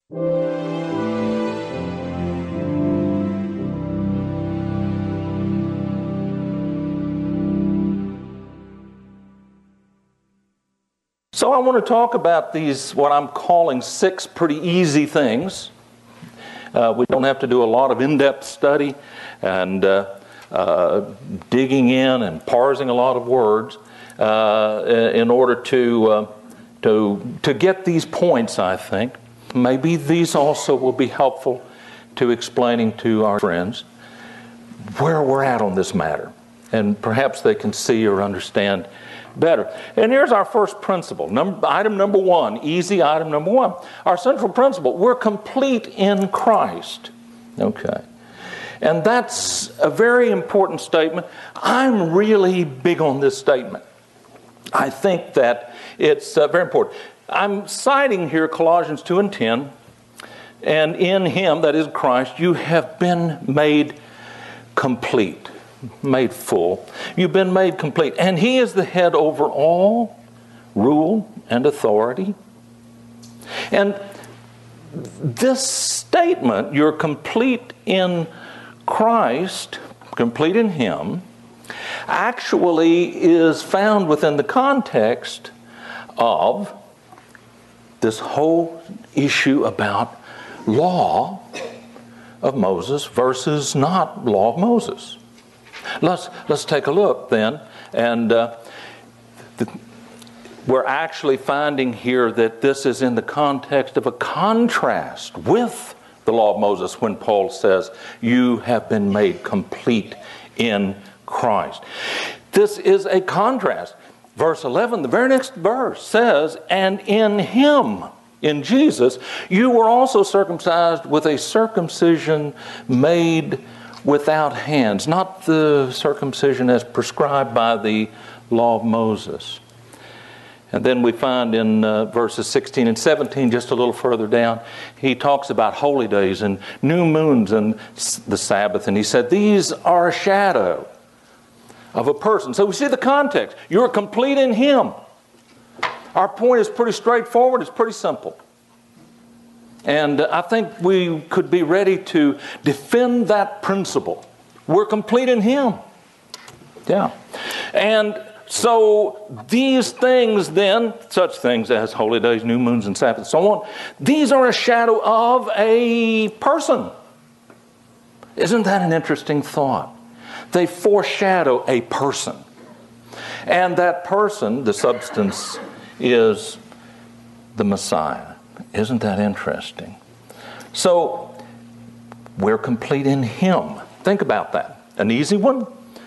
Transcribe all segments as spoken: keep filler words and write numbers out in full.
So I want to talk about these, what I'm calling six pretty easy things. Uh, we don't have to do a lot of in-depth study and uh, uh, digging in and parsing a lot of words uh, in order to, uh, to, to get these points, I think. Maybe these also will be helpful to explaining to our friends where we're at on this matter. And perhaps they can see or understand better. And here's our first principle. Number, item number one, easy item number one. Our central principle, we're complete in Christ. Okay. And that's a very important statement. I'm really big on this statement. I think that it's uh, very important. I'm citing here Colossians two and ten. And in Him, that is Christ, you have been made complete. Made full. You've been made complete. And He is the head over all rule and authority. And this statement, you're complete in Christ, complete in Him, actually is found within the context of this whole issue about law of Moses versus not law of Moses. Let's let's take a look then, and uh, the, we're actually finding here that this is in the context of a contrast with the law of Moses when Paul says, you have been made complete in Christ. This is a contrast. Verse eleven, the very next verse says, and in Him, in Jesus, you were also circumcised with a circumcision made without hands, not the circumcision as prescribed by the law of Moses. And then we find in uh, verses sixteen and seventeen, just a little further down, he talks about holy days and new moons and the Sabbath. And he said, these are a shadow of a person. So we see the context. You're complete in Him. Our point is pretty straightforward. It's pretty simple. And I think we could be ready to defend that principle. We're complete in Him. Yeah. And so these things then, such things as holy days, new moons, and Sabbath, so on, these are a shadow of a person. Isn't that an interesting thought? They foreshadow a person. And that person, the substance, is the Messiah. Isn't that interesting? So, we're complete in Him. Think about that. An easy one.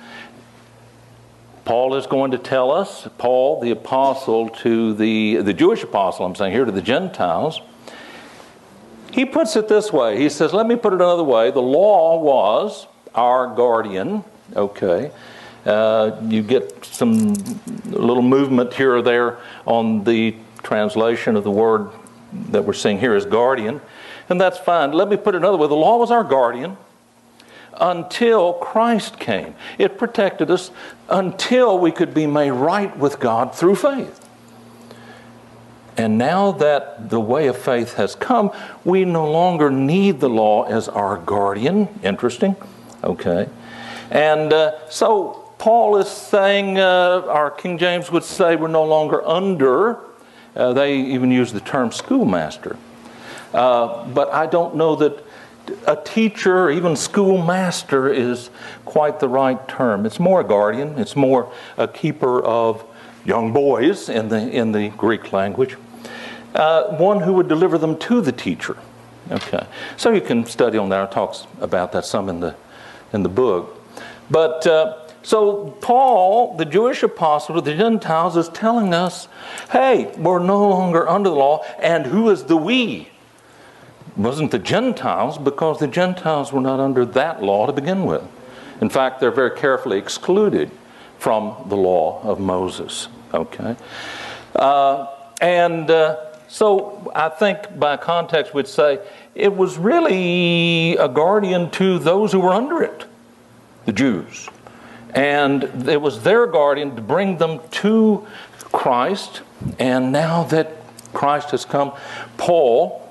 Paul is going to tell us, Paul, the apostle to the, the Jewish apostle, I'm saying here, to the Gentiles, he puts it this way. He says, let me put it another way. The law was our guardian. Okay. Uh, you get some little movement here or there on the translation of the word that we're seeing here as guardian, and that's fine. Let me put it another way. The law was our guardian until Christ came. It protected us until we could be made right with God through faith. And now that the way of faith has come, we no longer need the law as our guardian. Interesting. Okay. And uh, so Paul is saying, uh, our King James would say, we're no longer under. Uh, they even use the term schoolmaster. Uh, but I don't know that a teacher, or even schoolmaster, is quite the right term. It's more a guardian. It's more a keeper of young boys in the in the Greek language. Uh, one who would deliver them to the teacher. Okay, so you can study on that. It talks about that some in the in the book. But uh, so Paul, the Jewish apostle to the Gentiles, is telling us, hey, we're no longer under the law. And who is the we? It wasn't the Gentiles, because the Gentiles were not under that law to begin with. In fact, they're very carefully excluded from the law of Moses. Okay? Uh, and uh, so I think by context we'd say it was really a guardian to those who were under it, the Jews. And it was their guardian to bring them to Christ. And now that Christ has come, Paul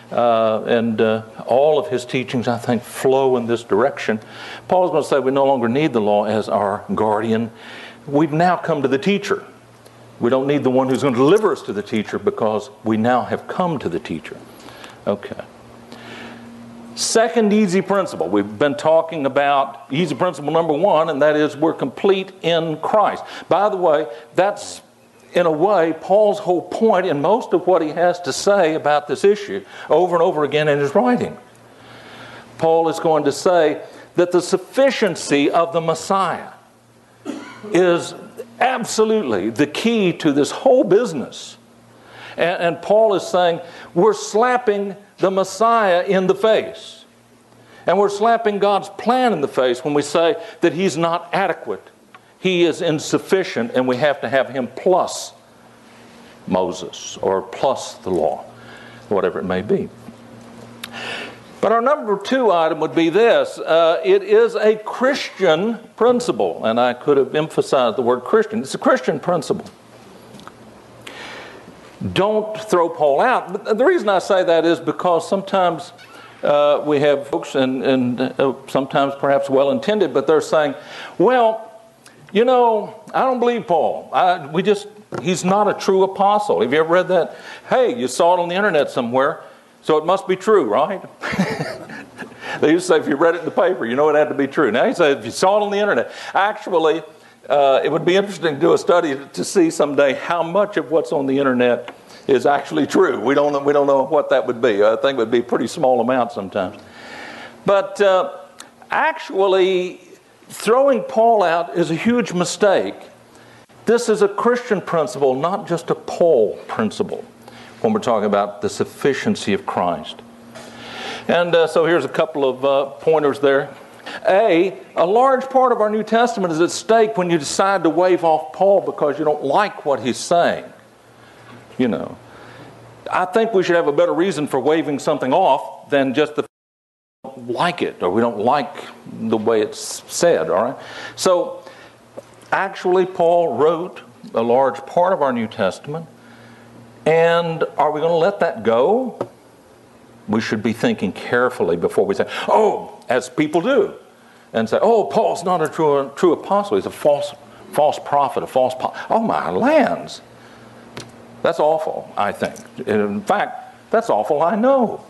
uh, and uh, all of his teachings, I think, flow in this direction. Paul's going to say we no longer need the law as our guardian. We've now come to the teacher. We don't need the one who's going to deliver us to the teacher because we now have come to the teacher. Okay. Second easy principle. We've been talking about easy principle number one, and that is we're complete in Christ. By the way, that's in a way Paul's whole point in most of what he has to say about this issue over and over again in his writing. Paul is going to say that the sufficiency of the Messiah is absolutely the key to this whole business. And, and Paul is saying we're slapping the Messiah in the face. And we're slapping God's plan in the face when we say that he's not adequate. He is insufficient, and we have to have him plus Moses or plus the law, whatever it may be. But our number two item would be this. Uh, it is a Christian principle, and I could have emphasized the word Christian. It's a Christian principle. Don't throw Paul out. But the reason I say that is because sometimes uh, we have folks, and, and uh, sometimes perhaps well-intended, but they're saying, well, you know, I don't believe Paul. I, we just, he's not a true apostle. Have you ever read that? Hey, you saw it on the internet somewhere, so it must be true, right? They used to say if you read it in the paper, you know it had to be true. Now he said if you saw it on the internet. Actually, uh, it would be interesting to do a study to see someday how much of what's on the internet is actually true. We don't, we don't know what that would be. I think it would be a pretty small amount sometimes. But uh, actually, throwing Paul out is a huge mistake. This is a Christian principle, not just a Paul principle, when we're talking about the sufficiency of Christ. And uh, so here's a couple of uh, pointers there. A, a large part of our New Testament is at stake when you decide to wave off Paul because you don't like what he's saying. You know, I think we should have a better reason for waving something off than just the don't like it, or we don't like the way it's said, all right? So, actually, Paul wrote a large part of our New Testament, and are we going to let that go? We should be thinking carefully before we say, oh, as people do, and say, oh, Paul's not a true, true apostle. He's a false, false prophet, a false po- Oh, my lands. That's awful, I think. In fact, that's awful, I know.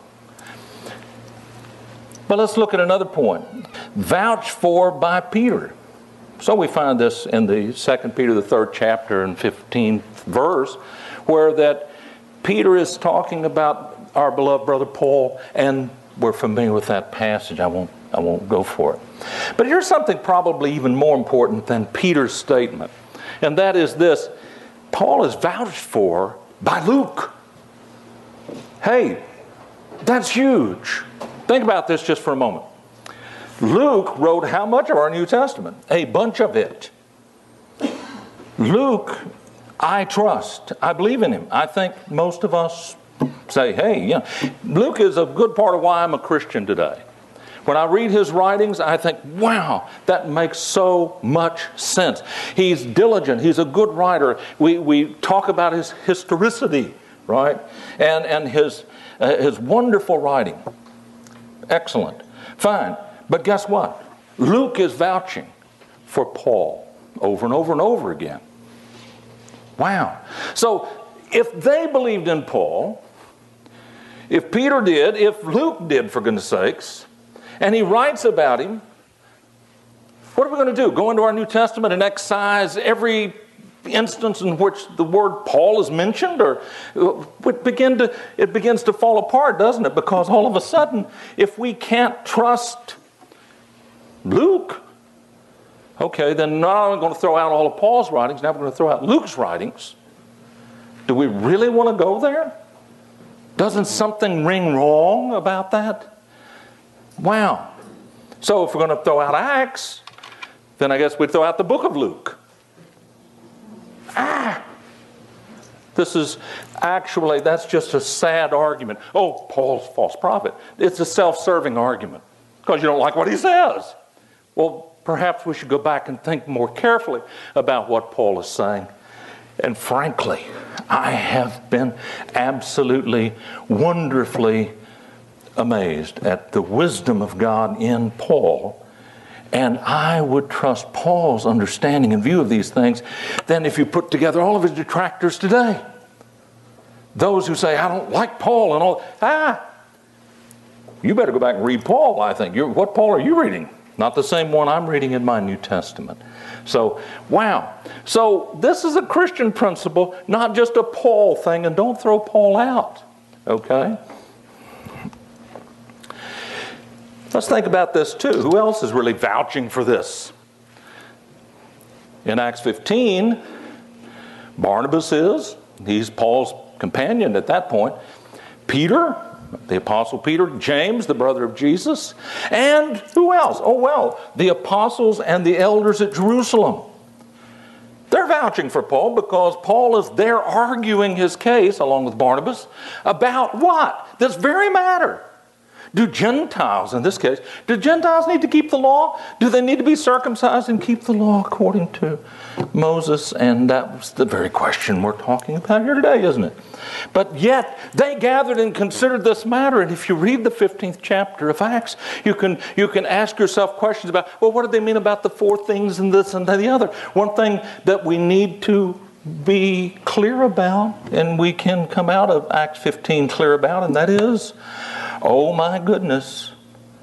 But let's look at another point. Vouched for by Peter. So we find this in the Second Peter, the third chapter and fifteenth verse, where that Peter is talking about our beloved brother Paul, and we're familiar with that passage. I won't, I won't go for it. But here's something probably even more important than Peter's statement, and that is this. Paul is vouched for by Luke. Hey, that's huge. Think about this just for a moment. Luke wrote how much of our New Testament? A bunch of it. Luke, I trust. I believe in him. I think most of us say, hey, yeah. Luke is a good part of why I'm a Christian today. When I read his writings, I think, wow, that makes so much sense. He's diligent. He's a good writer. We we talk about his historicity, right? And and his uh, his wonderful writing. Excellent. Fine. But guess what? Luke is vouching for Paul over and over and over again. Wow. So if they believed in Paul, if Peter did, if Luke did, for goodness sakes, and he writes about him, what are we going to do? Go into our New Testament and excise every instance in which the word Paul is mentioned? Or it, begin to, it begins to fall apart, doesn't it? Because all of a sudden, if we can't trust Luke, okay, then not only going to throw out all of Paul's writings, now we're going to throw out Luke's writings. Do we really want to go there? Doesn't something ring wrong about that? Wow. So if we're going to throw out Acts, then I guess we'd throw out the book of Luke. Ah! This is actually, that's just a sad argument. Oh, Paul's a false prophet. It's a self-serving argument because you don't like what he says. Well, perhaps we should go back and think more carefully about what Paul is saying. And frankly, I have been absolutely, wonderfully amazed at the wisdom of God in Paul. And I would trust Paul's understanding and view of these things than if you put together all of his detractors today. Those who say, I don't like Paul and all. Ah, you better go back and read Paul, I think. You're, what Paul are you reading? Not the same one I'm reading in my New Testament. So, wow. So this is a Christian principle, not just a Paul thing, and don't throw Paul out. Okay? Let's think about this too. Who else is really vouching for this? In Acts fifteen, Barnabas is. He's Paul's companion at that point. Peter, the Apostle Peter, James, the brother of Jesus, and who else? Oh, well, the apostles and the elders at Jerusalem. They're vouching for Paul because Paul is there arguing his case, along with Barnabas, about what? This very matter. Do Gentiles, in this case, do Gentiles need to keep the law? Do they need to be circumcised and keep the law according to Moses? And that was the very question we're talking about here today, isn't it? But yet, they gathered and considered this matter. And if you read the fifteenth chapter of Acts, you can, you can ask yourself questions about, well, what do they mean about the four things and this and the other? One thing that we need to be clear about, and we can come out of Acts fifteen clear about, and that is, oh my goodness,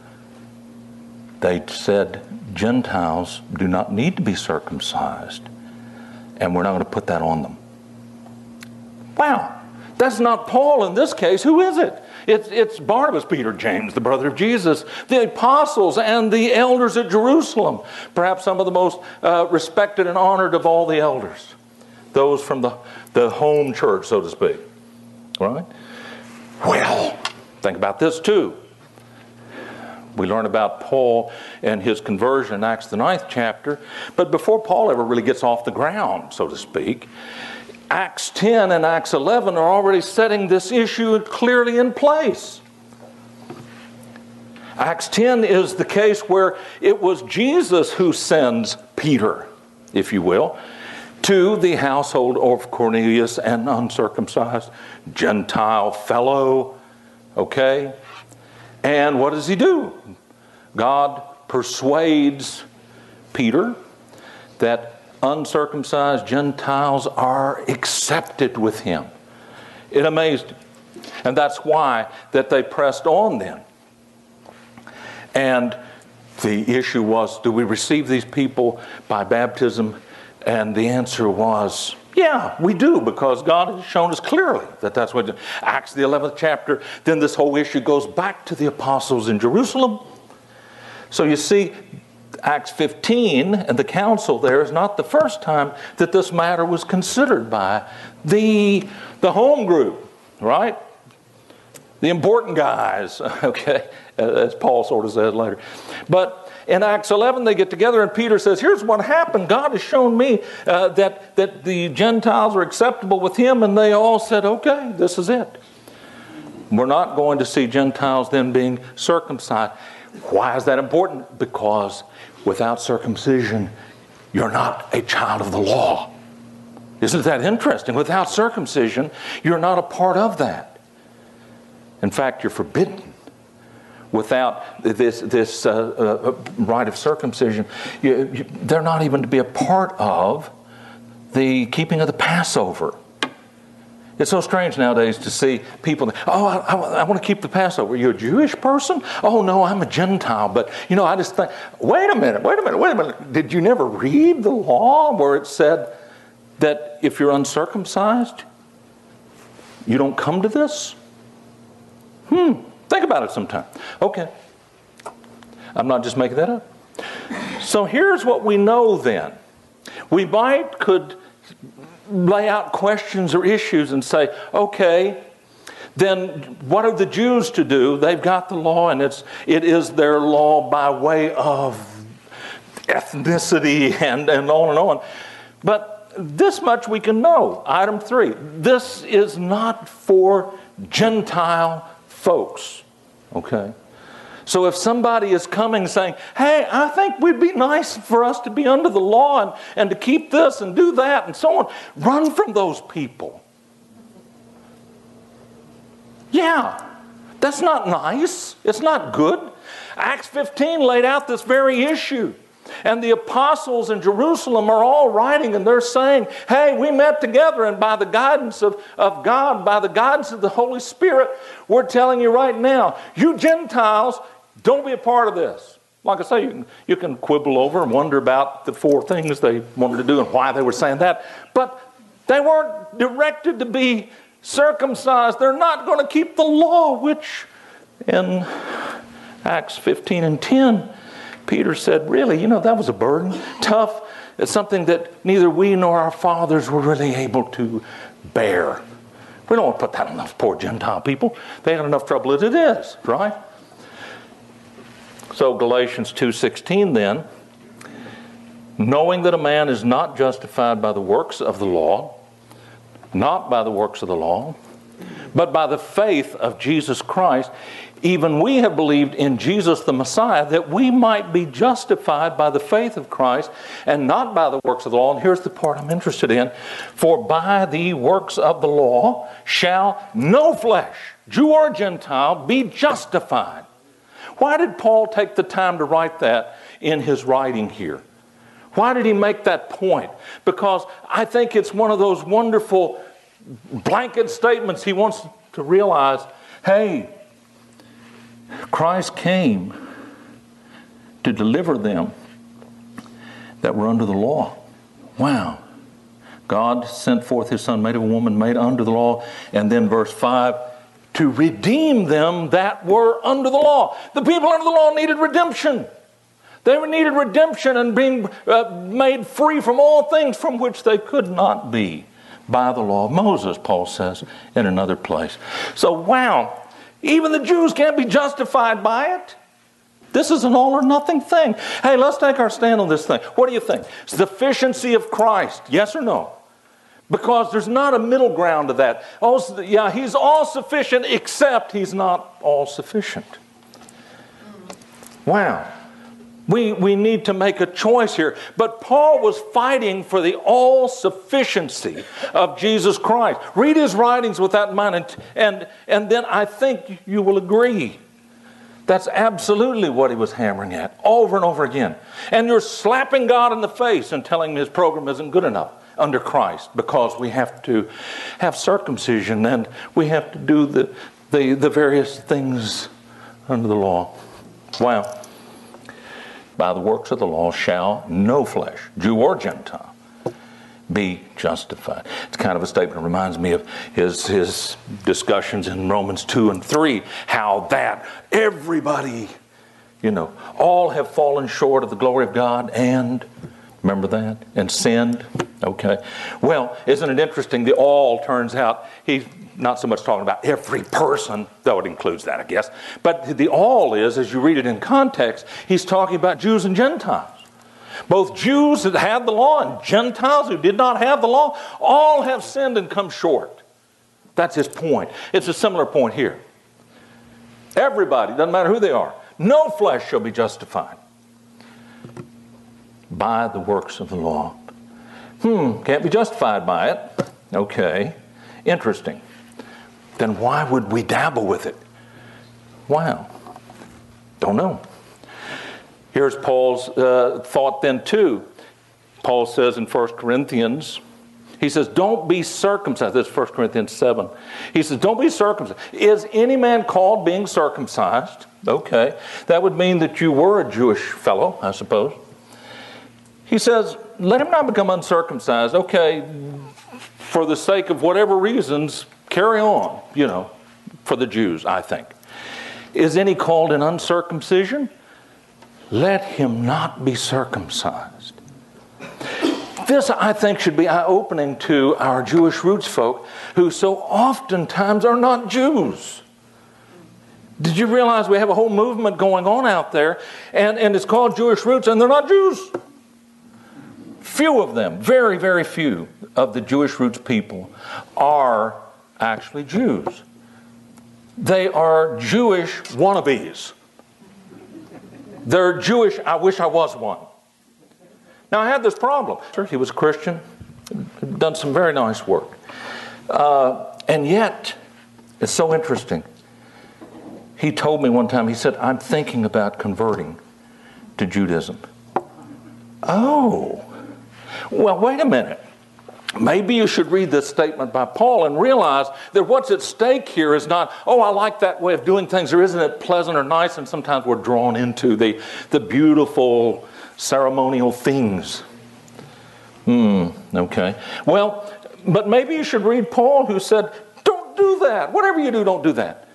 they said Gentiles do not need to be circumcised, and we're not going to put that on them. Wow, that's not Paul in this case. Who is it? It's, it's Barnabas, Peter, James, the brother of Jesus, the apostles, and the elders at Jerusalem. Perhaps some of the most uh, respected and honored of all the elders. Those from the, the home church, so to speak. Right? Well, think about this too. We learn about Paul and his conversion in Acts the ninth chapter. But before Paul ever really gets off the ground, so to speak, Acts ten and Acts eleven are already setting this issue clearly in place. Acts ten is the case where it was Jesus who sends Peter, if you will, to the household of Cornelius, an uncircumcised Gentile fellow. Okay? And what does he do? God persuades Peter that uncircumcised Gentiles are accepted with him. It amazed him. And that's why that they pressed on then. And the issue was, do we receive these people by baptism? And the answer was, yeah, we do, because God has shown us clearly that that's what. Acts the eleventh chapter, then this whole issue goes back to the apostles in Jerusalem. So you see, Acts fifteen and the council there is not the first time that this matter was considered by the, the home group, right? The important guys, okay, as Paul sort of says later. But in Acts eleven, they get together and Peter says, here's what happened. God has shown me uh, that, that the Gentiles are acceptable with him. And they all said, okay, this is it. We're not going to see Gentiles then being circumcised. Why is that important? Because without circumcision, you're not a child of the law. Isn't that interesting? Without circumcision, you're not a part of that. In fact, you're forbidden. Without this this uh, uh, rite of circumcision, you, you, they're not even to be a part of the keeping of the Passover. It's so strange nowadays to see people, oh, I, I, I want to keep the Passover. You're a Jewish person? Oh, no, I'm a Gentile. But, you know, I just think, wait a minute, wait a minute, wait a minute. Did you never read the law where it said that if you're uncircumcised, you don't come to this? Hmm. Think about it sometime. Okay. I'm not just making that up. So here's what we know then. We might could lay out questions or issues and say, okay, then what are the Jews to do? They've got the law, and it's it is their law by way of ethnicity and, and on and on. But this much we can know. Item three, this is not for Gentile folks, okay? So if somebody is coming saying, hey, I think we'd be nice for us to be under the law and, and to keep this and do that and so on, run from those people. Yeah, That's not nice. It's not good. Acts fifteen laid out this very issue. And the apostles in Jerusalem are all writing, and they're saying, hey, we met together, and by the guidance of, of God, by the guidance of the Holy Spirit, we're telling you right now, you Gentiles, don't be a part of this. Like I say, you can, you can quibble over and wonder about the four things they wanted to do and why they were saying that. But they weren't directed to be circumcised. They're not going to keep the law, which in Acts fifteen and ten, Peter said, really, you know, that was a burden, tough. It's something that neither we nor our fathers were really able to bear. We don't want to put that on those poor Gentile people. They had enough trouble as it is, right? So Galatians two sixteen then, knowing that a man is not justified by the works of the law, not by the works of the law, but by the faith of Jesus Christ, even we have believed in Jesus the Messiah, that we might be justified by the faith of Christ and not by the works of the law. And here's the part I'm interested in. For by the works of the law shall no flesh, Jew or Gentile, be justified. Why did Paul take the time to write that in his writing here? Why did he make that point? Because I think it's one of those wonderful blanket statements he wants to realize, hey, Christ came to deliver them that were under the law. Wow. God sent forth his Son, made of a woman, made under the law. And then verse five, to redeem them that were under the law. The people under the law needed redemption. They needed redemption and being uh, made free from all things from which they could not be by the law of Moses, Paul says in another place. So, wow. Even the Jews can't be justified by it. This is an all or nothing thing. Hey, let's take our stand on this thing. What do you think? Sufficiency of Christ, yes or no? Because there's not a middle ground to that. Oh, yeah, he's all sufficient, except he's not all sufficient. Wow. We, we need to make a choice here. But Paul was fighting for the all-sufficiency of Jesus Christ. Read his writings with that in mind, and, and, and then I think you will agree. That's absolutely what he was hammering at over and over again. And you're slapping God in the face and telling him his program isn't good enough under Christ because we have to have circumcision and we have to do the, the, the various things under the law. Wow. By the works of the law shall no flesh, Jew or Gentile, be justified. It's kind of a statement that reminds me of his, his discussions in Romans two and three, how that everybody, you know, all have fallen short of the glory of God and, remember that, and sinned. Okay. Well, isn't it interesting? The all turns out, he's not so much talking about every person, though it includes that, I guess. But the all is, as you read it in context, he's talking about Jews and Gentiles. Both Jews that had the law and Gentiles who did not have the law, all have sinned and come short. That's his point. It's a similar point here. Everybody, doesn't matter who they are, no flesh shall be justified by the works of the law. Hmm, can't be justified by it. Okay, interesting. Then why would we dabble with it? Wow. Don't know. Here's Paul's uh, thought then too. Paul says in First Corinthians, he says, don't be circumcised. This is First Corinthians seven. He says, don't be circumcised. Is any man called being circumcised? Okay. That would mean that you were a Jewish fellow, I suppose. He says, let him not become uncircumcised. Okay, for the sake of whatever reasons, carry on, you know, for the Jews, I think. Is any called in uncircumcision? Let him not be circumcised. This, I think, should be eye-opening to our Jewish roots folk who so oftentimes are not Jews. Did you realize we have a whole movement going on out there, and, and it's called Jewish roots, and they're not Jews? Few of them, very, very few of the Jewish roots people are actually Jews. They are Jewish wannabes. They're Jewish, I wish I was one. Now, I had this problem. He was a Christian, done some very nice work. Uh, and yet, it's so interesting. He told me one time, he said, I'm thinking about converting to Judaism. Oh, well, wait a minute. Maybe you should read this statement by Paul and realize that what's at stake here is not, oh, I like that way of doing things, or isn't it pleasant or nice? And sometimes we're drawn into the, the beautiful ceremonial things. Hmm, okay. Well, but maybe you should read Paul, who said, don't do that. Whatever you do, don't do that.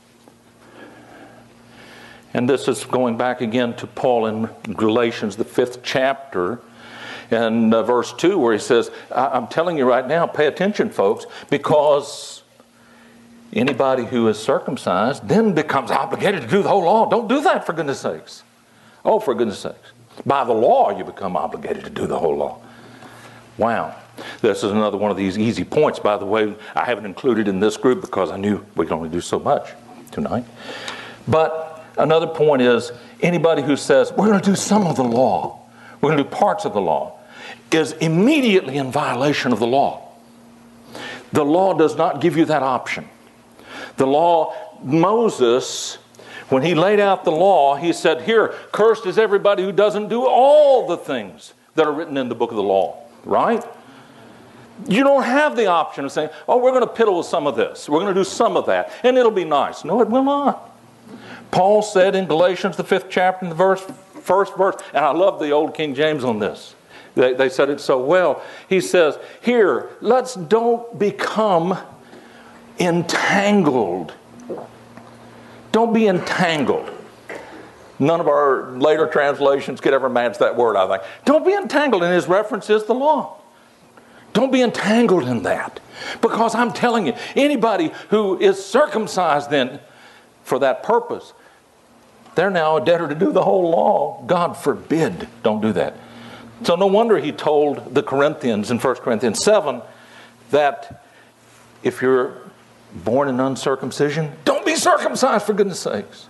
And this is going back again to Paul in Galatians, the fifth chapter, and uh, verse two, where he says, I'm telling you right now, pay attention, folks, because anybody who is circumcised then becomes obligated to do the whole law. Don't do that, for goodness sakes. Oh, for goodness sakes. By the law, you become obligated to do the whole law. Wow. This is another one of these easy points, by the way. I haven't included in this group because I knew we could only do so much tonight. But another point is, anybody who says, we're going to do some of the law, we're going to do parts of the law, is immediately in violation of the law. The law does not give you that option. The law, Moses, when he laid out the law, he said, here, cursed is everybody who doesn't do all the things that are written in the book of the law, right? You don't have the option of saying, oh, we're going to piddle with some of this, we're going to do some of that, and it'll be nice. No, it will not. Paul said in Galatians, the fifth chapter, in the verse, first verse, and I love the old King James on this. They, they said it so well. He says, here, let's don't become entangled. Don't be entangled. None of our later translations could ever match that word, I think. Don't be entangled, and his reference is the law. Don't be entangled in that. Because I'm telling you, anybody who is circumcised then for that purpose, they're now a debtor to do the whole law. God forbid, don't do that. So no wonder he told the Corinthians in First Corinthians seven that if you're born in uncircumcision, don't be circumcised, for goodness sakes.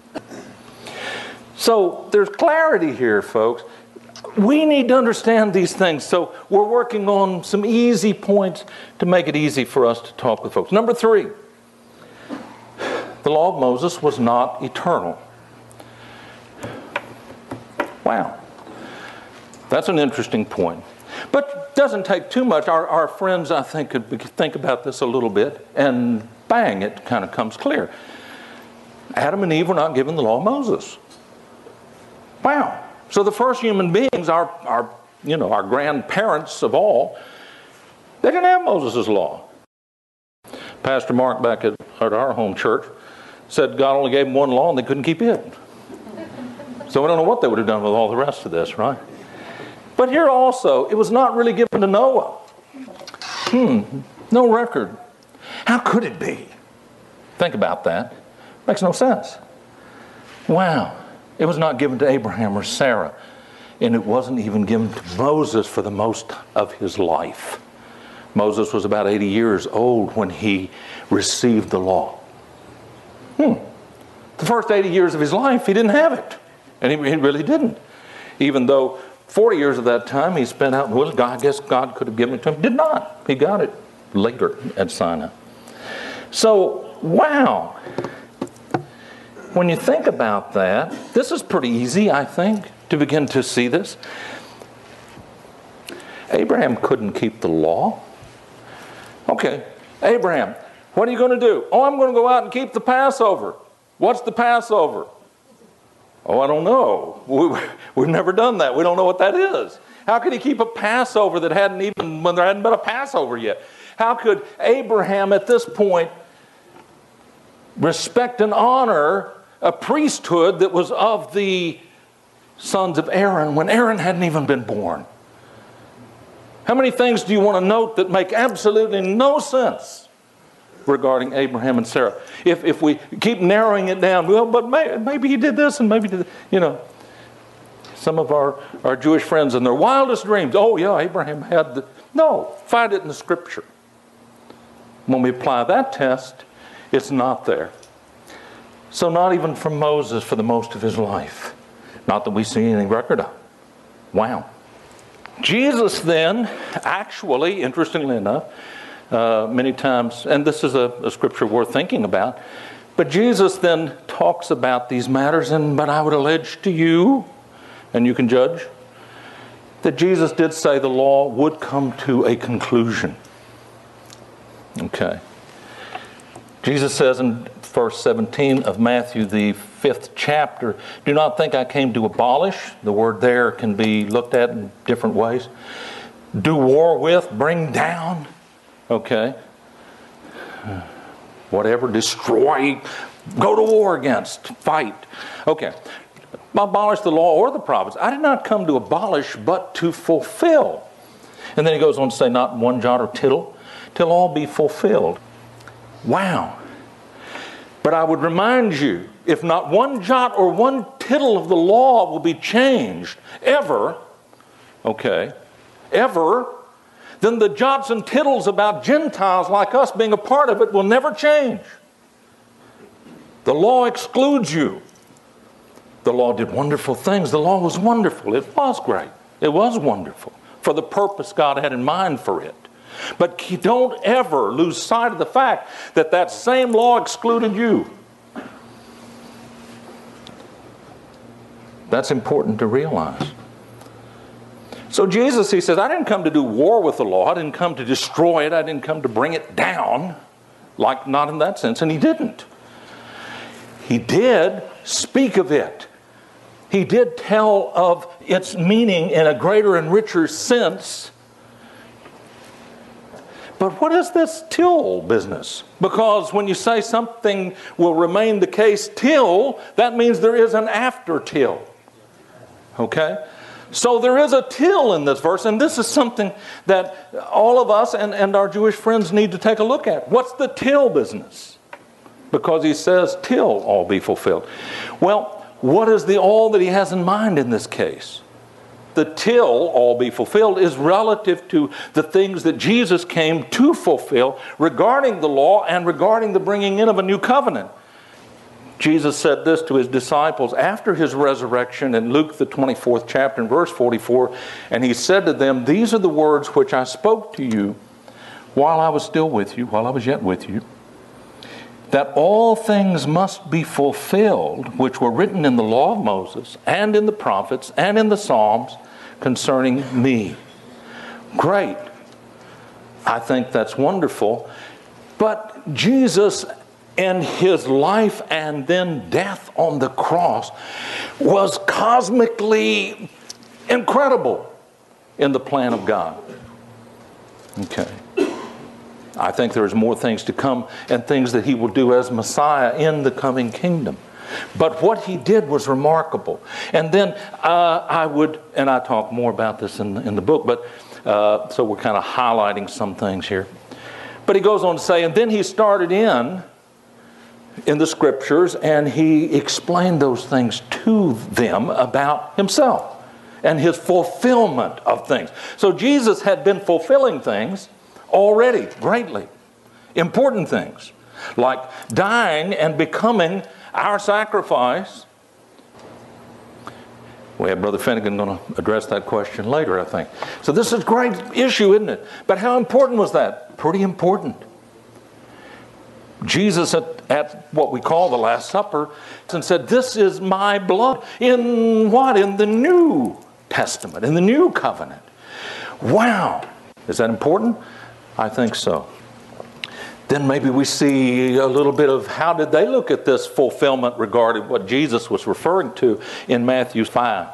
So there's clarity here, folks. We need to understand these things. So we're working on some easy points to make it easy for us to talk with folks. Number three, the law of Moses was not eternal. Wow. That's an interesting point. But it doesn't take too much. Our, our friends, I think, could think about this a little bit, and bang, it kind of comes clear. Adam and Eve were not given the law of Moses. Wow. So the first human beings, our, our, you know, our grandparents of all, they didn't have Moses' law. Pastor Mark back at, at our home church said God only gave them one law and they couldn't keep it. So we don't know what they would have done with all the rest of this, right? But here also, it was not really given to Noah. Hmm, no record. How could it be? Think about that. Makes no sense. Wow. It was not given to Abraham or Sarah. And it wasn't even given to Moses for the most of his life. Moses was about eighty years old when he received the law. Hmm. The first eighty years of his life, he didn't have it. And he, he really didn't. Even though forty years of that time he spent out in the wilderness, I guess God could have given it to him. Did not. He got it later at Sinai. So, wow. When you think about that, this is pretty easy, I think, to begin to see this. Abraham couldn't keep the law. Okay, Abraham, what are you going to do? Oh, I'm going to go out and keep the Passover. What's the Passover? Oh, I don't know. We, we've never done that. We don't know what that is. How could he keep a Passover that hadn't even, when there hadn't been a Passover yet? How could Abraham at this point respect and honor a priesthood that was of the sons of Aaron when Aaron hadn't even been born? How many things do you want to note that make absolutely no sense regarding Abraham and Sarah? If if we keep narrowing it down, well, but may, maybe he did this and maybe he did, you know. Some of our, our Jewish friends in their wildest dreams, oh yeah, Abraham had the... No, find it in the Scripture. When we apply that test, it's not there. So not even from Moses for the most of his life. Not that we see any record of. Wow. Jesus then, actually, interestingly enough, uh, many times, and this is a, a scripture worth thinking about, But Jesus then talks about these matters, and but I would allege to you, and you can judge, that Jesus did say the law would come to a conclusion. Okay. Jesus says in verse seventeen of Matthew, the fifth chapter, do not think I came to abolish. The word there can be looked at in different ways. Do war with, bring down. Okay. Whatever, destroy, go to war against, fight. Okay. Abolish the law or the prophets. I did not come to abolish, but to fulfill. And then he goes on to say, not one jot or tittle, till all be fulfilled. Wow. But I would remind you, if not one jot or one tittle of the law will be changed, ever, okay, ever, then the jots and tittles about Gentiles like us being a part of it will never change. The law excludes you. The law did wonderful things. The law was wonderful. It was great. It was wonderful for the purpose God had in mind for it. But don't ever lose sight of the fact that that same law excluded you. That's important to realize. So Jesus, he says, I didn't come to do war with the law. I didn't come to destroy it. I didn't come to bring it down. Like, not in that sense. And he didn't. He did speak of it. He did tell of its meaning in a greater and richer sense. But what is this till business? Because when you say something will remain the case till, that means there is an after till. Okay? So there is a till in this verse, and this is something that all of us and, and our Jewish friends need to take a look at. What's the till business? Because he says, till all be fulfilled. Well, what is the all that he has in mind in this case? The till all be fulfilled is relative to the things that Jesus came to fulfill regarding the law and regarding the bringing in of a new covenant. Jesus said this to his disciples after his resurrection in Luke the twenty-fourth chapter and verse forty-four. And he said to them, these are the words which I spoke to you while I was still with you, while I was yet with you, that all things must be fulfilled which were written in the law of Moses and in the prophets and in the Psalms concerning me. Great. I think that's wonderful. But Jesus, in his life and then death on the cross, was cosmically incredible in the plan of God. Okay. I think there's more things to come and things that he will do as Messiah in the coming kingdom. But what he did was remarkable. And then uh, I would, and I talk more about this in, in the book, but uh, so we're kind of highlighting some things here. But he goes on to say, and then he started in, in the scriptures, and he explained those things to them about himself and his fulfillment of things. So Jesus had been fulfilling things already, greatly. Important things. Like dying and becoming our sacrifice. We have Brother Finnegan going to address that question later, I think. So this is a great issue, isn't it? But how important was that? Pretty important. Jesus at, at what we call the Last Supper and said, this is my blood. In what? In the New Testament, in the New Covenant. Wow. Is that important? I think so. Then maybe we see a little bit of how did they look at this fulfillment regarding what Jesus was referring to in Matthew five.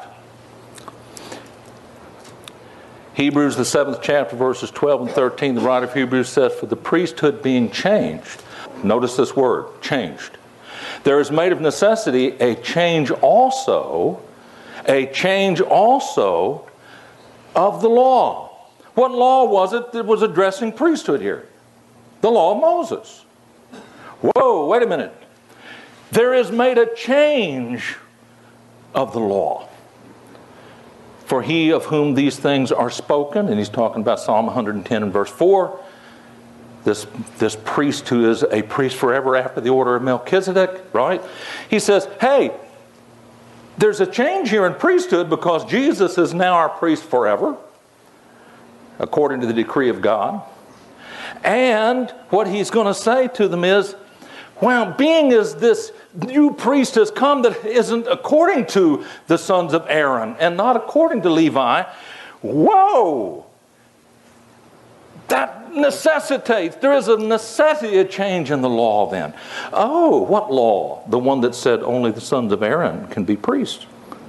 Hebrews, the seventh chapter, verses twelve and thirteen, the writer of Hebrews says, for the priesthood being changed, notice this word, changed. There is made of necessity a change also, a change also of the law. What law was it that was addressing priesthood here? The law of Moses. Whoa, wait a minute. There is made a change of the law. For he of whom these things are spoken, and he's talking about Psalm one hundred ten and verse four, this, this priest who is a priest forever after the order of Melchizedek, right? He says, hey, there's a change here in priesthood because Jesus is now our priest forever, according to the decree of God. And what he's going to say to them is, Well, being as this new priest has come that isn't according to the sons of Aaron and not according to Levi, whoa! That necessitates, there is a necessity, a change in the law then. Oh, what law? The one that said only the sons of Aaron can be priests.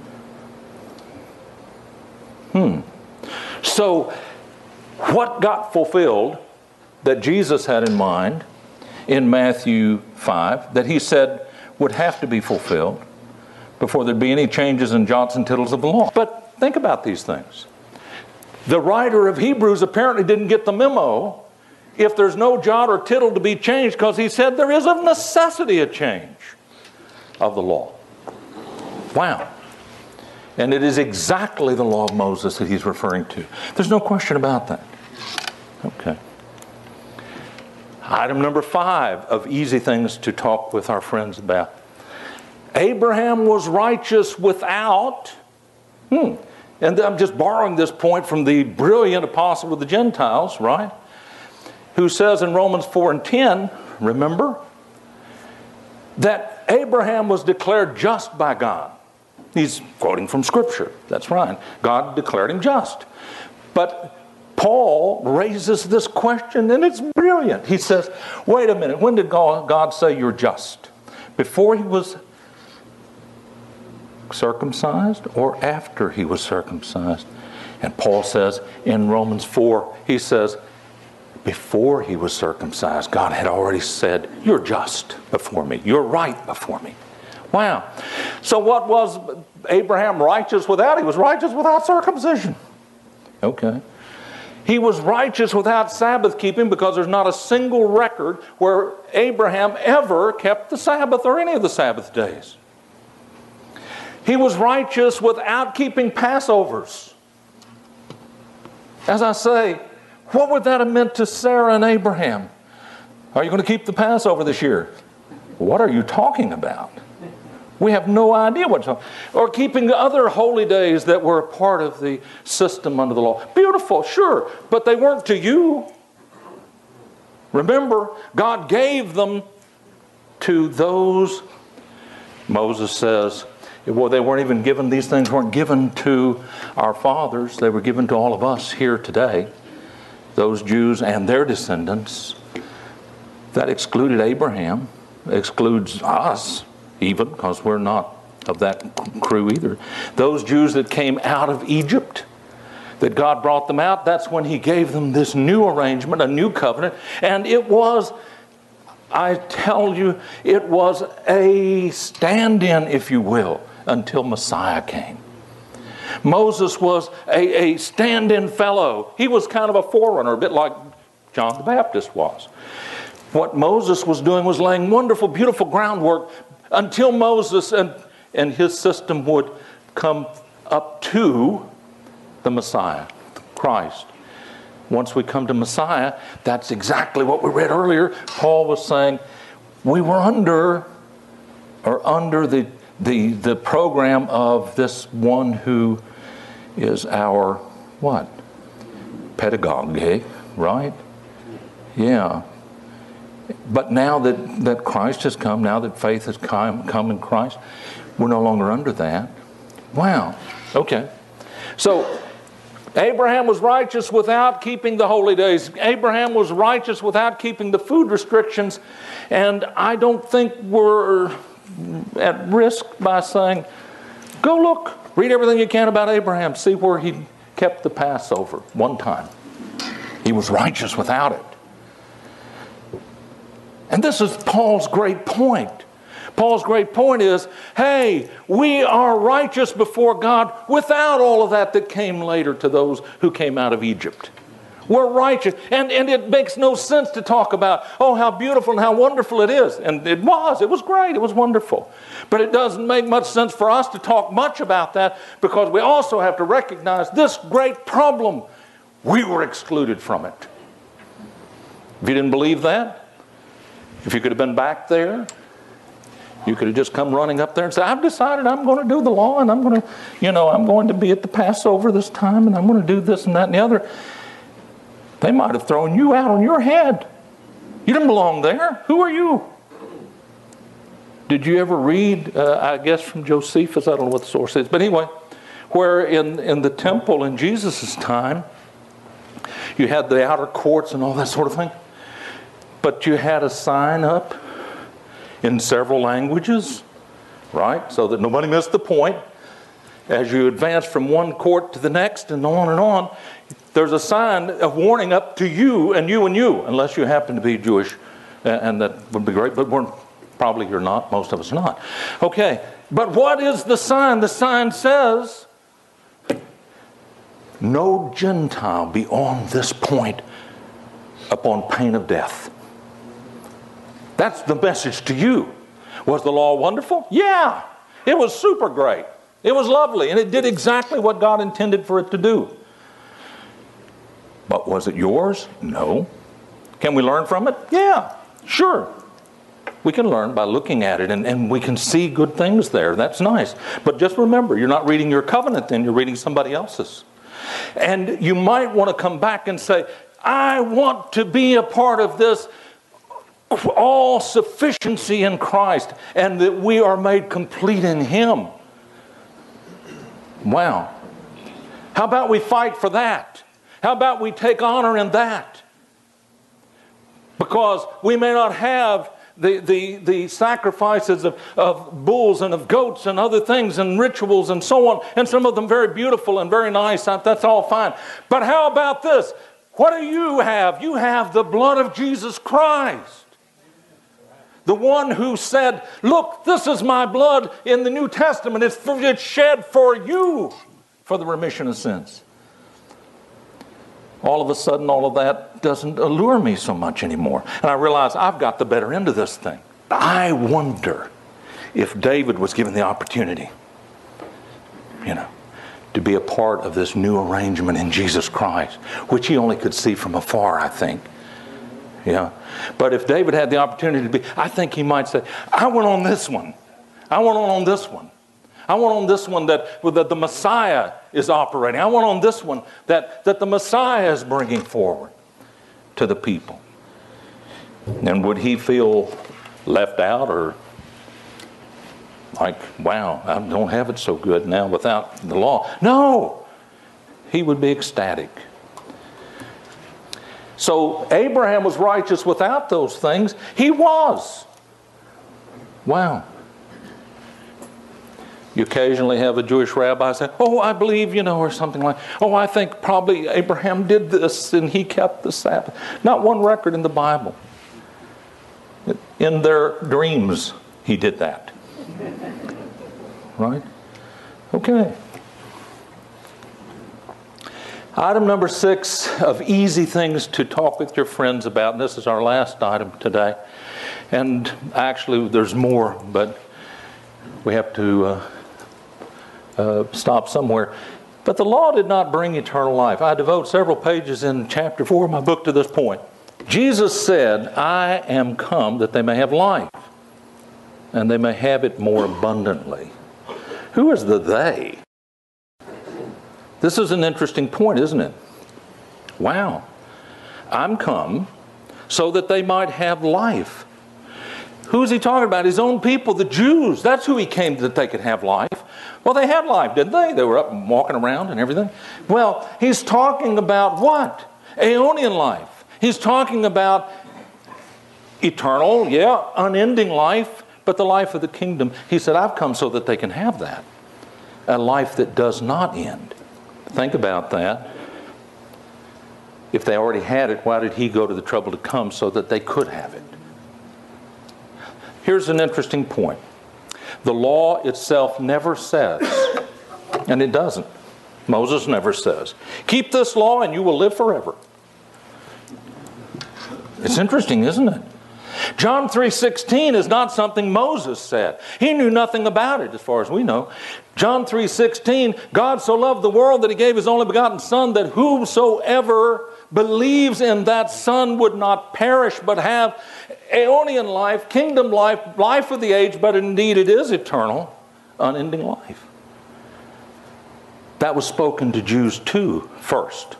Hmm. So, what got fulfilled that Jesus had in mind in Matthew five, that he said would have to be fulfilled before there'd be any changes in jots and tittles of the law? But think about these things. The writer of Hebrews apparently didn't get the memo if there's no jot or tittle to be changed, because he said there is of necessity a change of the law. Wow. And it is exactly the law of Moses that he's referring to. There's no question about that. Okay. Item number five of easy things to talk with our friends about. Abraham was righteous without... Hmm. And I'm just borrowing this point from the brilliant apostle of the Gentiles, right? Who says in Romans four and ten, remember, that Abraham was declared just by God. He's quoting from Scripture. That's right. God declared him just. But Paul raises this question, and it's brilliant. He says, wait a minute, when did God say you're just? Before he was circumcised or after he was circumcised? And Paul says in Romans four, he says, before he was circumcised, God had already said, you're just before me. You're right before me. Wow. So what was Abraham righteous without? He was righteous without circumcision. Okay. He was righteous without Sabbath keeping, because there's not a single record where Abraham ever kept the Sabbath or any of the Sabbath days. He was righteous without keeping Passovers. As I say, what would that have meant to Sarah and Abraham? Are you going to keep the Passover this year? What are you talking about? We have no idea what you're talking about. Or keeping the other holy days that were a part of the system under the law. Beautiful, sure, but they weren't to you. Remember, God gave them to those, Moses says, well, they weren't even given, these things weren't given to our fathers. They were given to all of us here today. Those Jews and their descendants. That excluded Abraham. Excludes us, even, because we're not of that crew either. Those Jews that came out of Egypt, that God brought them out, that's when he gave them this new arrangement, a new covenant. And it was, I tell you, it was a stand-in, if you will, until Messiah came. Moses was a, a stand-in fellow. He was kind of a forerunner, a bit like John the Baptist was. What Moses was doing was laying wonderful, beautiful groundwork until Moses and, and his system would come up to the Messiah, Christ. Once we come to Messiah, that's exactly what we read earlier. Paul was saying we were under, or under the The, the program of this one who is our, what? Pedagogue, eh? Right? Yeah. But now that, that Christ has come, now that faith has come, come in Christ, we're no longer under that. Wow. Okay. So, Abraham was righteous without keeping the holy days. Abraham was righteous without keeping the food restrictions. And I don't think we're at risk by saying, go look, read everything you can about Abraham, see where he kept the Passover one time. He was righteous without it. And this is Paul's great point. Paul's great point is, hey, we are righteous before God without all of that that came later to those who came out of Egypt. We're righteous. And, and it makes no sense to talk about, oh, how beautiful and how wonderful it is. And it was. It was great. It was wonderful. But it doesn't make much sense for us to talk much about that, because we also have to recognize this great problem. We were excluded from it. If you didn't believe that, if you could have been back there, you could have just come running up there and said, I've decided I'm going to do the law, and I'm going to, you know, I'm going to be at the Passover this time, and I'm going to do this and that and the other. They might have thrown you out on your head. You didn't belong there. Who are you? Did you ever read, uh, I guess from Josephus, I don't know what the source is, but anyway, where in, in the temple in Jesus' time, you had the outer courts and all that sort of thing, but you had a sign up in several languages, right? So that nobody missed the point. As you advance from one court to the next and on and on, there's a sign of warning up to you and you and you, unless you happen to be Jewish, and that would be great, but we're, probably you're not, most of us are not. Okay, but what is the sign? The sign says, no Gentile beyond this point upon pain of death. That's the message to you. Was the law wonderful? Yeah, it was super great. It was lovely, and it did exactly what God intended for it to do. But was it yours? No. Can we learn from it? Yeah, sure. We can learn by looking at it, and, and we can see good things there. That's nice. But just remember, you're not reading your covenant then, you're reading somebody else's. And you might want to come back and say, I want to be a part of this all sufficiency in Christ, and that we are made complete in Him. Wow. How about we fight for that? How about we take honor in that? Because we may not have the, the, the sacrifices of, of bulls and of goats and other things and rituals and so on, and some of them very beautiful and very nice. That's all fine. But how about this? What do you have? You have the blood of Jesus Christ. The one who said, look, this is my blood in the New Testament. It's, for, it's shed for you for the remission of sins. All of a sudden, all of that doesn't allure me so much anymore. And I realize I've got the better end of this thing. I wonder if David was given the opportunity, you know, to be a part of this new arrangement in Jesus Christ, which he only could see from afar, I think. Yeah. But if David had the opportunity to be, I think he might say, I went on this one. I went on on this one. I went on this one that, that the Messiah is operating. I went on this one that, that the Messiah is bringing forward to the people. And would he feel left out or like, wow, I don't have it so good now without the law? No. He would be ecstatic. So Abraham was righteous without those things. He was. Wow. You occasionally have a Jewish rabbi say, oh, I believe, you know, or something like, oh, I think probably Abraham did this and he kept the Sabbath. Not one record in the Bible. In their dreams, he did that. Right? Okay. Item number six of easy things to talk with your friends about. And this is our last item today. And actually, there's more, but we have to uh, uh, stop somewhere. But the law did not bring eternal life. I devote several pages in chapter four of my book to this point. Jesus said, I am come that they may have life, and they may have it more abundantly. Who is the they? This is an interesting point, isn't it? Wow. I'm come so that they might have life. Who is he talking about? His own people, the Jews. That's who he came that they could have life. Well, they had life, didn't they? They were up and walking around and everything. Well, he's talking about what? Aeonian life. He's talking about eternal, yeah, unending life, but the life of the kingdom. He said, I've come so that they can have that. A life that does not end. Think about that. If they already had it, why did he go to the trouble to come so that they could have it? Here's an interesting point. The law itself never says, and it doesn't. Moses never says, keep this law and you will live forever. It's interesting, isn't it? John three sixteen is not something Moses said. He knew nothing about it as far as we know. John three sixteen, God so loved the world that he gave his only begotten Son, that whosoever believes in that Son would not perish but have aeonian life, kingdom life, life of the age, but indeed it is eternal, unending life. That was spoken to Jews too, first.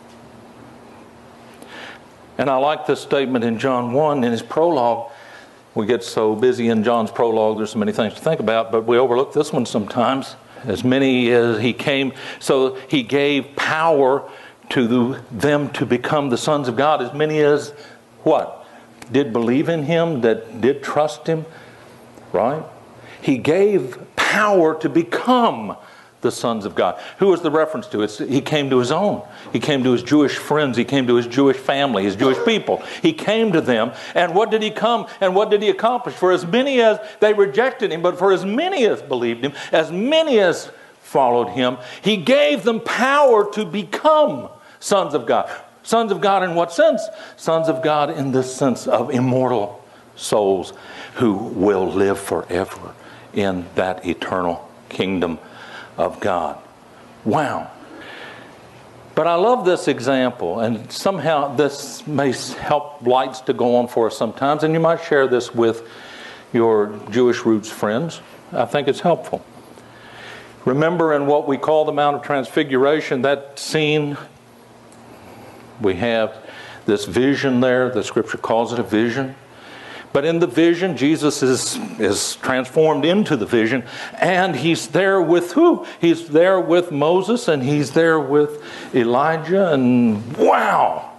And I like this statement in John one in his prologue We get so busy in John's prologue, there's so many things to think about, but we overlook this one sometimes. As many as he came, so he gave power to the, them to become the sons of God. As many as, what? Did believe in him, that did trust him, right? He gave power to become the sons of God. Who was the reference to? It's, he came to his own. He came to his Jewish friends. He came to his Jewish family, his Jewish people. He came to them. And what did he come and what did he accomplish? For as many as they rejected him, but for as many as believed him, as many as followed him, he gave them power to become sons of God. Sons of God in what sense? Sons of God in the sense of immortal souls who will live forever in that eternal kingdom of God. Wow. But I love this example, and somehow this may help lights to go on for us sometimes, and you might share this with your Jewish roots friends. I think it's helpful. Remember in what we call the Mount of Transfiguration, that scene, we have this vision there. The Scripture calls it a vision. But in the vision, Jesus is, is transformed into the vision, and he's there with who? He's there with Moses, and he's there with Elijah, and wow!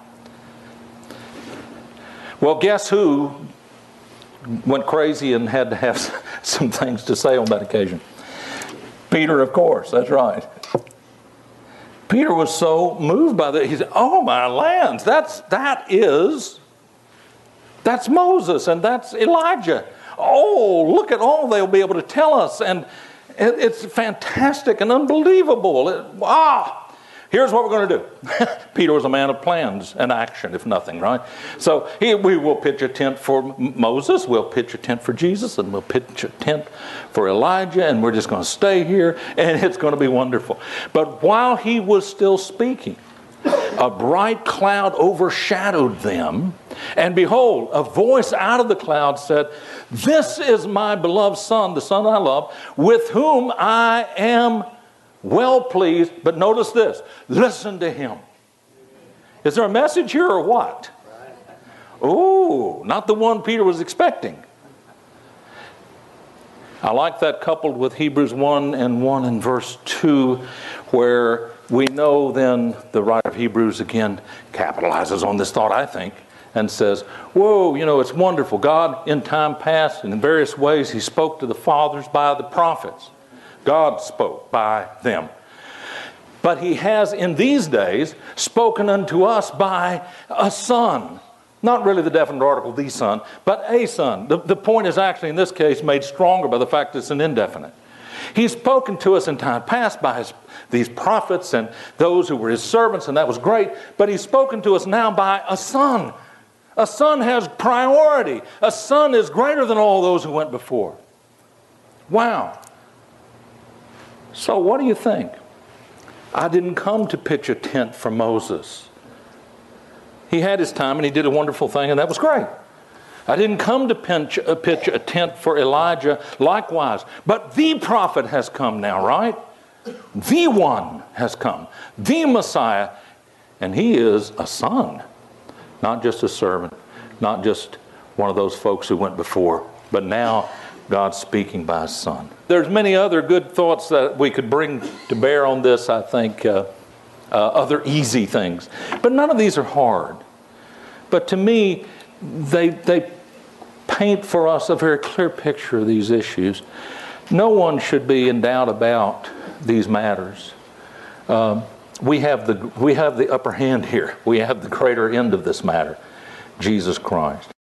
Well, guess who went crazy and had to have some things to say on that occasion? Peter, of course, that's right. Peter was so moved by that, he said, oh my lands, that's, that is... That's Moses and that's Elijah. Oh, look at all they'll be able to tell us. And it, it's fantastic and unbelievable. It, ah, here's what we're going to do. Peter was a man of plans and action, if nothing, right? So he, we will pitch a tent for Moses, we'll pitch a tent for Jesus, and we'll pitch a tent for Elijah, and we're just going to stay here, and it's going to be wonderful. But while he was still speaking, a bright cloud overshadowed them, and behold, a voice out of the cloud said, this is my beloved Son, the Son I love, with whom I am well pleased. But notice this, listen to him. Is there a message here or what? Oh, not the one Peter was expecting. I like that coupled with Hebrews one and one in verse two, where we know then the writer of Hebrews again capitalizes on this thought, I think, and says, whoa, you know, it's wonderful. God in time past and in various ways he spoke to the fathers by the prophets. God spoke by them. But he has in these days spoken unto us by a Son. Not really the definite article, the Son, but a Son. The, the point is actually in this case made stronger by the fact that it's an indefinite. He's spoken to us in time past by his, these prophets and those who were his servants, and that was great. But he's spoken to us now by a Son. A Son has priority. A Son is greater than all those who went before. Wow. So what do you think? I didn't come to pitch a tent for Moses. He had his time and he did a wonderful thing, and that was great. I didn't come to pitch, uh, pitch a tent for Elijah likewise. But the prophet has come now, right? The one has come. The Messiah. And he is a son. Not just a servant. Not just one of those folks who went before. But now God's speaking by his Son. There's many other good thoughts that we could bring to bear on this, I think. Uh, uh, other easy things. But none of these are hard. But to me, they they paint for us a very clear picture of these issues. No one should be in doubt about these matters. Um, we have the we have the upper hand here. We have the greater end of this matter, Jesus Christ.